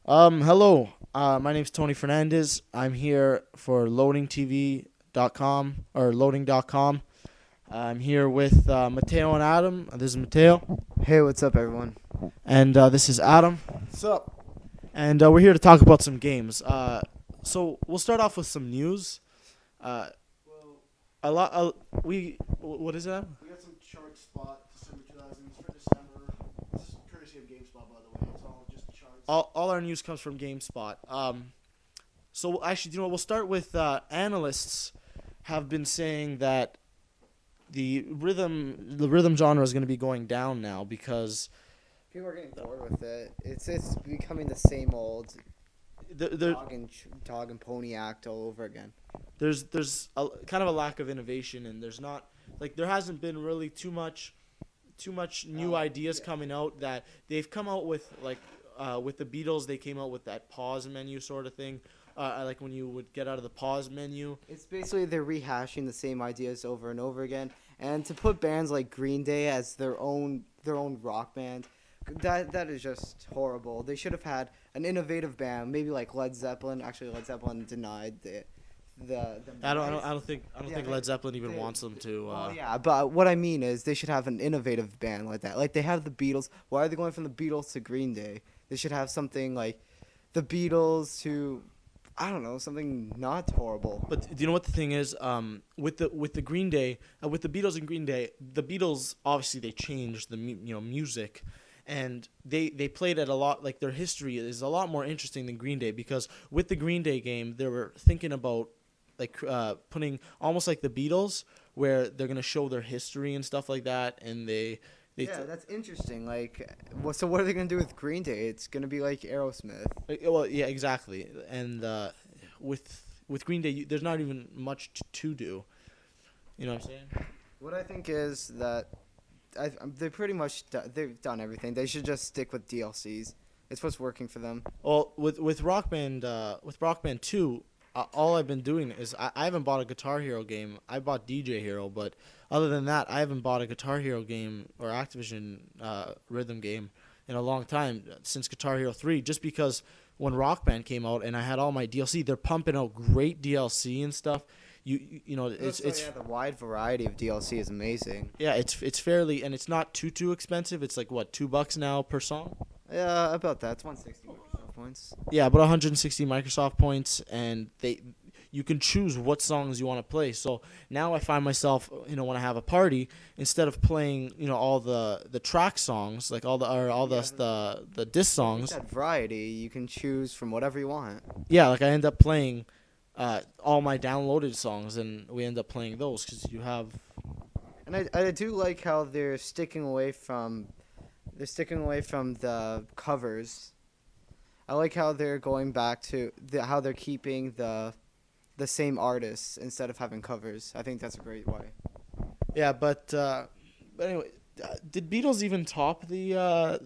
Hello. My name's Tony Fernandez. I'm here for loadingtv.com or loading.com. I'm here with Mateo and Adam. This is Mateo, Hey, what's up, everyone? and this is Adam. What's up? And we're here to talk about some games. So we'll start off with some news. Uh, a lot. What is that? We got some chart spot December 2000s for December. This is courtesy of GameSpot, by the way. It's all just charts. All our news comes from GameSpot. So actually, we'll start with analysts have been saying that the rhythm genre is going to be going down now because People are getting bored with it. It's becoming the same old the dog and pony act all over again. there's a kind of a lack of innovation, and there's not like there hasn't been really too much new ideas coming out. That they've come out with with the Beatles, they came out with that pause menu sort of thing. Like when you would get out of the pause menu. It's basically they're rehashing the same ideas over and over again. And to put bands like Green Day as their own rock band, that is just horrible. They should have had an innovative band, maybe like Led Zeppelin. Actually, Led Zeppelin denied the I don't think Yeah, Led Zeppelin even they- wants them to. Well, yeah, but what I mean is they should have an innovative band like that. Like they have the Beatles. Why are they going from the Beatles to Green Day? They should have something like the Beatles to, I don't know, something not horrible. But do you know what the thing is? With the Green Day, with the Beatles and Green Day, the Beatles obviously they changed the music, and they played it a lot. Like their history is a lot more interesting than Green Day, because with the Green Day game, they were thinking about like putting almost like the Beatles, where they're gonna show their history and stuff like that, and they Yeah, that's interesting. Like, so what are they gonna do with Green Day? It's gonna be like Aerosmith. well, yeah, exactly. And with Green Day, there's not even much to do. You know what I'm saying? What I think is that they pretty much they've done everything. They should just stick with DLCs. It's what's working for them. Well, with Rock Band, with Rock Band 2, all I've been doing is I haven't bought a Guitar Hero game. I bought DJ Hero, but other than that, I haven't bought a Guitar Hero game or Activision rhythm game in a long time, since Guitar Hero 3, just because when Rock Band came out and I had all my DLC, they're pumping out great DLC and stuff. You know, it's Yeah, the wide variety of DLC is amazing. yeah, it's fairly, and it's not too expensive. It's like what, $2 now per song? Yeah, about that. It's 160 Microsoft points. Yeah, about 160 Microsoft points, and you can choose what songs you want to play. So now I find myself, when I have a party, instead of playing, all the track songs, like all the diss songs. That variety, you can choose from whatever you want. Yeah, like I end up playing all my downloaded songs, and we end up playing those because you have. And I do like how they're sticking away from the covers. I like how they're going back to how they're keeping the same artists instead of having covers. I think that's a great way. Yeah, but anyway, did Beatles even top the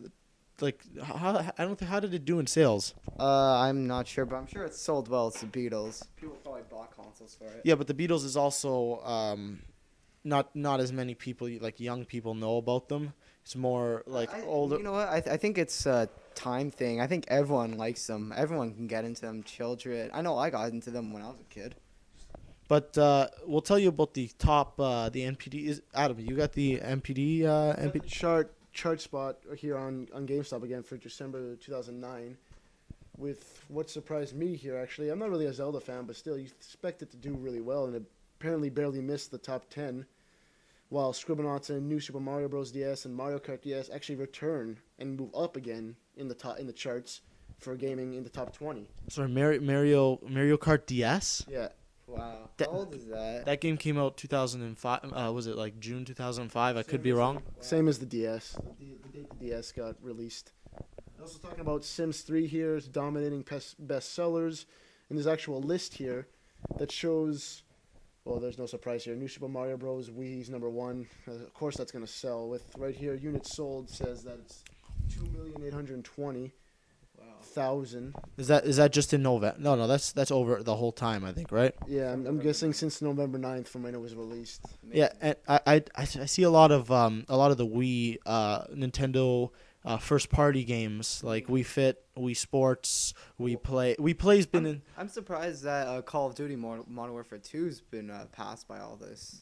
how did it do in sales? I'm not sure, but I'm sure it's sold well. It's the Beatles. People probably bought consoles for it. Yeah, but the Beatles is also not as many people, like young people, know about them. It's more like older. You know what? I think it's a time thing. I think everyone likes them. Everyone can get into them. Children. I know I got into them when I was a kid. But we'll tell you about the top the NPD. Is Adam? You got the NPD? NPD? Chart spot here on GameStop again for December 2009. With what surprised me here, actually, I'm not really a Zelda fan, but still, you expect it to do really well, and it apparently barely missed the top 10. While Scribblenauts and New Super Mario Bros. DS and Mario Kart DS actually return and move up again in the charts for gaming in the top 20. Sorry, Mario Kart DS. Yeah, Wow. That- How old is that? That game came out 2005. Was it like June 2005? I could be wrong. same as the DS. The date the DS got released. Also talking about Sims 3 here, it's dominating best sellers, and there's actual list here that shows. Well, there's no surprise here. New Super Mario Bros. Wii's number one. Of course, that's gonna sell. With right here, units sold says that it's 2,820,000. Wow. Is that just in November? No, that's over the whole time, I think, right? Yeah, I'm guessing since November 9th from when it was released. Yeah, and I see a lot of the Wii, Nintendo first party games like Wii Fit, Wii Sports, Wii Play's been in. I'm surprised that Call of Duty Modern Warfare 2's been passed by all this.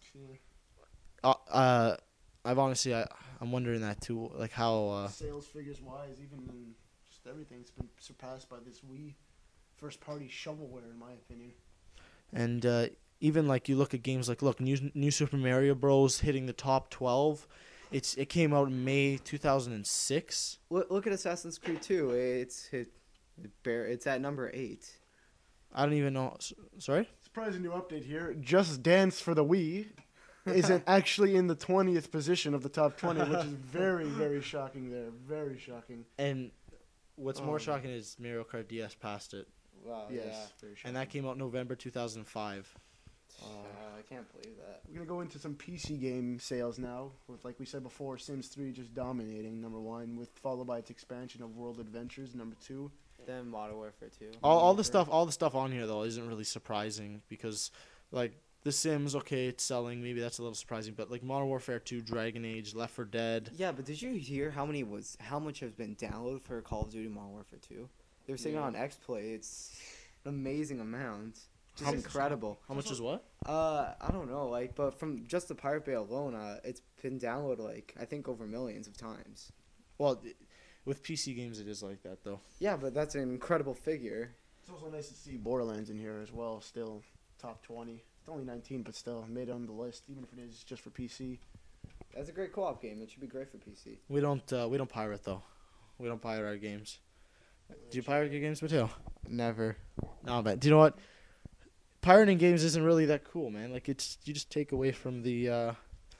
I've honestly, I'm wondering that too, like how. Sales figures wise, even in just everything, it's been surpassed by this Wii first party shovelware, in my opinion. And even like you look at games like New Super Mario Bros. Hitting the top 12. It came out in May 2006. Look at Assassin's Creed 2. It's at number 8. I don't even know. Sorry? Surprising new update here. Just Dance for the Wii isn't actually in the 20th position of the top 20, which is very, very shocking there. Very shocking. And what's more shocking is Mario Kart DS passed it. Wow, Yes. yeah. Very And that came out November 2005. I can't believe that. We're going to go into some PC game sales now, with, like we said before, Sims 3 just dominating, number 1, with followed by its expansion of World Adventures, number 2. Then Modern Warfare 2. All the stuff on here though isn't really surprising because like The Sims, okay, it's selling, maybe that's a little surprising, but like Modern Warfare 2, Dragon Age, Left 4 Dead. Yeah, but did you hear how much has been downloaded for Call of Duty Modern Warfare 2? They were saying on XPlay, it's an amazing amount. Just incredible. How much is what? I don't know, like, but from just the Pirate Bay alone, it's been downloaded like I think over millions of times. Well, with PC games it is like that though. Yeah, but that's an incredible figure. It's also nice to see Borderlands in here as well, still top 20. It's only 19, but still made it on the list, even if it is just for PC. That's a great co-op game. It should be great for PC. We don't pirate though. We don't pirate our games. Do you pirate your games, Mateo? Never. No, man. Do you know what? Pirating games isn't really that cool, man. Like you just take away from the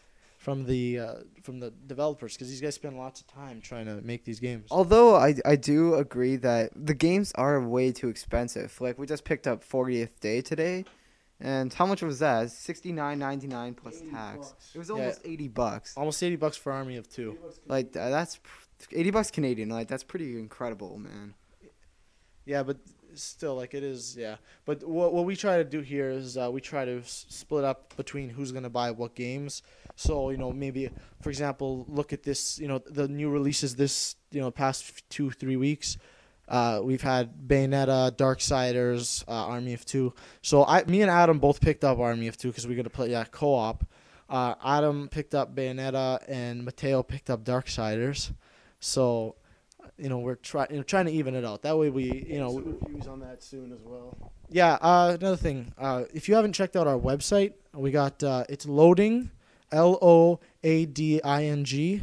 developers because these guys spend lots of time trying to make these games. Although I do agree that the games are way too expensive. Like we just picked up 40th Day today, and how much was that? $69.99 plus tax. It was almost $80. Almost $80 for Army of Two. Like that's $80 Canadian. Like that's pretty incredible, man. Yeah, but still, like it is, yeah. But what we try to do here is we try to split up between who's gonna buy what games. So maybe for example, look at this. The new releases this past 2-3 weeks. We've had Bayonetta, Darksiders, Army of Two. So me and Adam both picked up Army of Two because we're gonna play co-op. Adam picked up Bayonetta and Mateo picked up Darksiders. So we're trying to even it out. That way we Some reviews on that soon as well. Yeah. Another thing, if you haven't checked out our website, we got it's loading, LOADING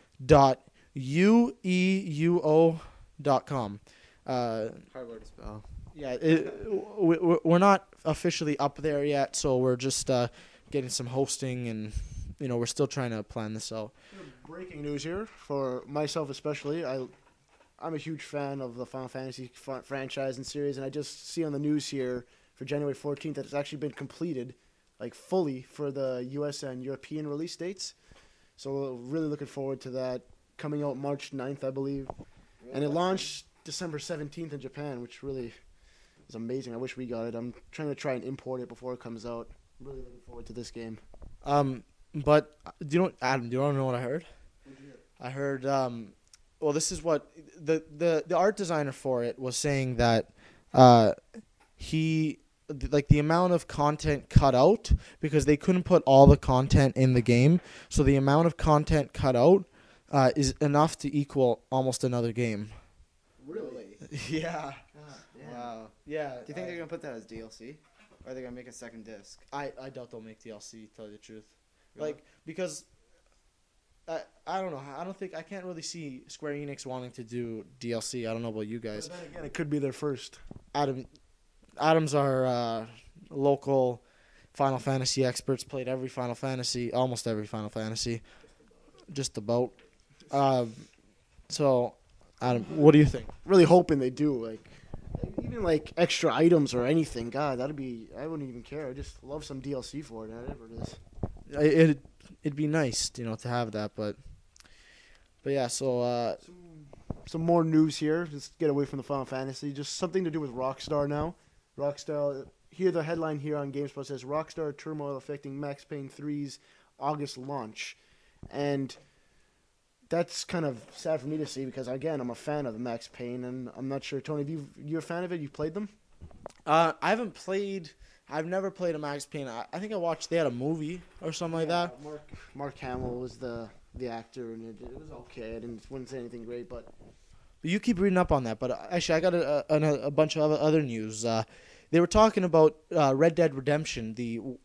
.UEUO.com. Hard word to spell. Yeah, we're not officially up there yet, so we're just getting some hosting, and we're still trying to plan this out. Breaking news here for myself especially. I'm a huge fan of the Final Fantasy franchise and series, and I just see on the news here for January 14th that it's actually been completed, like fully, for the US and European release dates. So really looking forward to that. Coming out March 9th, I believe. And it launched December 17th in Japan, which really is amazing. I wish we got it. I'm trying to try and import it before it comes out. Really looking forward to this game. But Adam, do you want to know what I heard? I heard well, this is what the art designer for it was saying, that the amount of content cut out, because they couldn't put all the content in the game, so the amount of content cut out is enough to equal almost another game. Really? Yeah. Wow. Yeah. Do you think they're gonna put that as DLC, or are they gonna make a second disc? I doubt they'll make DLC, to tell you the truth. Really? Like, because I don't know. I can't really see Square Enix wanting to do DLC. I don't know about you guys. But then again, it could be their first. Adam's our local Final Fantasy experts. Played every Final Fantasy, almost every Final Fantasy, just about. So, Adam, what do you think? Really hoping they do, even like extra items or anything. God, I wouldn't even care. I just love some DLC for it, whatever it is. It'd be nice, to have that, but yeah. So some more news here. Let's get away from the Final Fantasy. Just something to do with Rockstar now. Rockstar. Here, the headline here on GameSpot says Rockstar turmoil affecting Max Payne 3's August launch, and that's kind of sad for me to see because again, I'm a fan of the Max Payne, and I'm not sure, Tony, if you're a fan of it. You've played them? I haven't played. I've never played a Max Payne. I think I watched. They had a movie or something like that. Mark Hamill was the actor, and it was okay. I wouldn't say anything great, but You keep reading up on that, but actually, I got a bunch of other news. They were talking about Red Dead Redemption.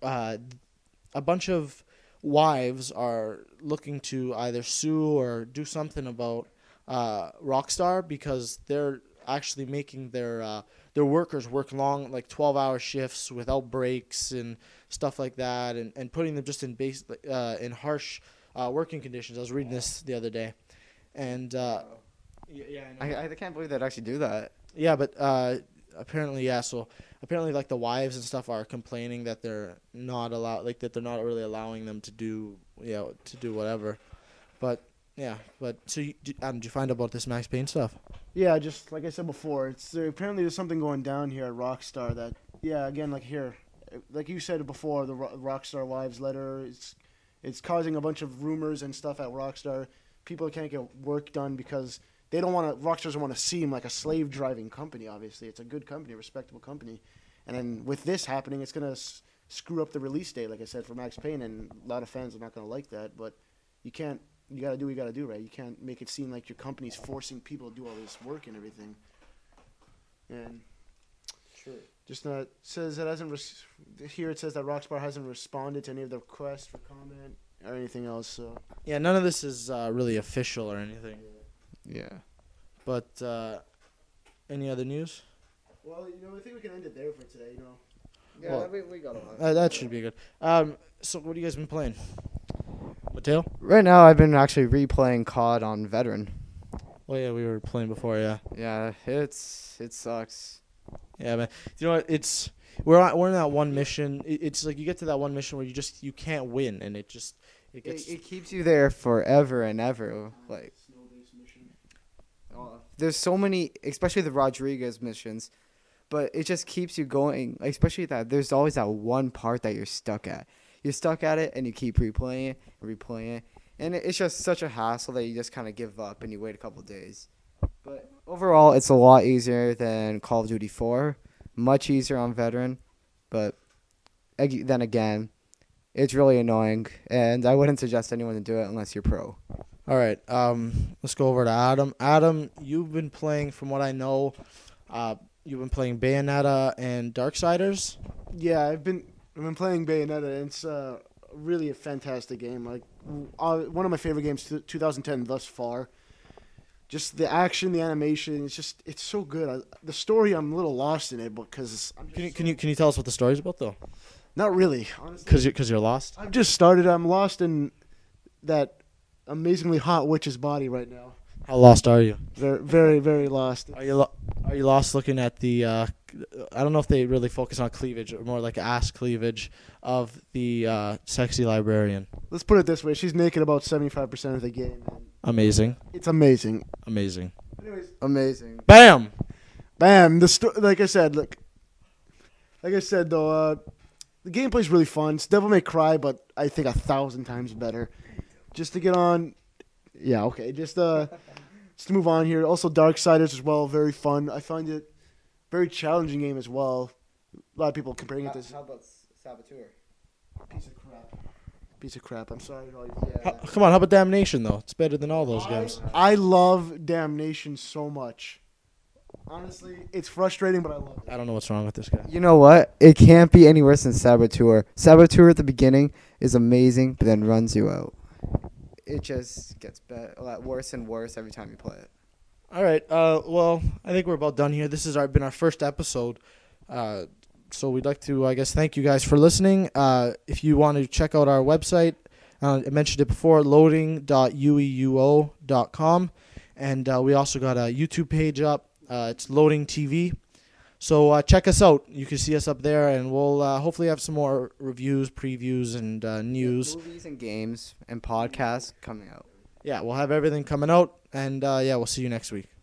A bunch of wives are looking to either sue or do something about Rockstar because they're actually making their workers work long, like 12-hour shifts without breaks and stuff like that, and putting them just in harsh working conditions. I was reading this the other day, and yeah, I know. I can't believe they'd actually do that. Yeah, but apparently, yeah. So apparently, like the wives and stuff are complaining that they're not allowed, like that they're not really allowing them to do, to do whatever. But yeah, but so Adam, did you find out about this Max Payne stuff? yeah, just like I said before, apparently there's something going down here at Rockstar that, yeah, again, like here, like you said before, the Rockstar wives letter, it's causing a bunch of rumors and stuff at Rockstar. People can't get work done because they don't want to. Rockstar doesn't want to seem like a slave driving company. Obviously, it's a good company, a respectable company, and then with this happening, it's gonna screw up the release date. Like I said, for Max Payne, and a lot of fans are not gonna like that. But you can't. You gotta do what you gotta do, right? You can't make it seem like your company's forcing people to do all this work and everything. And Sure. just not says it hasn't. Here it says that Rockstar hasn't responded to any of the requests for comment or anything else. So Yeah, none of this is really official or anything. Yeah. But any other news? well, I think we can end it there for today. Yeah, Well, we got a lot. That should be good. So what have you guys been playing? Mateo? Right now, I've been actually replaying COD on Veteran. Well, yeah, we were playing before, yeah. Yeah, it sucks. Yeah, man. You know what? We're in that one mission. It's like you get to that one mission where you can't win, and it gets. It keeps you there forever and ever. Like, there's so many, especially the Rodriguez missions, but it just keeps you going. Especially that there's always that one part that you're stuck at. You're stuck at it, and you keep replaying it and replaying it, and it's just such a hassle that you just kind of give up and you wait a couple days. But overall, it's a lot easier than Call of Duty 4. Much easier on Veteran, but then again, it's really annoying, and I wouldn't suggest anyone to do it unless you're pro. All right. Let's go over to Adam. Adam, you've been playing, from what I know, you've been playing Bayonetta and Darksiders. Yeah, I've been playing Bayonetta, and it's really a fantastic game. Like one of my favorite games, 2010 thus far. Just the action, the animation, it's so good. The story, I'm a little lost in it, because Can you tell us what the story's about though? not really, honestly. Because you're lost. I've just started. I'm lost in that amazingly hot witch's body right now. How lost are you? Very, very, very lost. Are you lost looking at the? I don't know if they really focus on cleavage or more like ass cleavage of the sexy librarian. Let's put it this way: she's naked about 75% of the game. And Amazing, it's amazing. amazing. Anyways, Amazing. Bam. bam! Like I said, though, the gameplay's really fun. It's Devil May Cry, but I think 1,000 times better. Just to get on, yeah, okay. Just to move on here. Also, Darksiders as well, very fun. I find it very challenging game as well. A lot of people comparing it to How about Saboteur? piece of crap. I'm sorry. Come on, how about Damnation though? It's better than all those games. I love Damnation so much. Honestly, it's frustrating, but I love it. I don't know what's wrong with this guy. You know what? It can't be any worse than Saboteur. Saboteur at the beginning is amazing, but then runs you out. It just gets a lot worse and worse every time you play it. All right. Well, I think we're about done here. This has been our first episode. So we'd like to, I guess, thank you guys for listening. If you want to check out our website, I mentioned it before, loading.ueuo.com. And we also got a YouTube page up. It's Loading TV. So check us out. You can see us up there, and we'll hopefully have some more reviews, previews, and news. Movies and games and podcasts coming out. Yeah, we'll have everything coming out. And, yeah, we'll see you next week.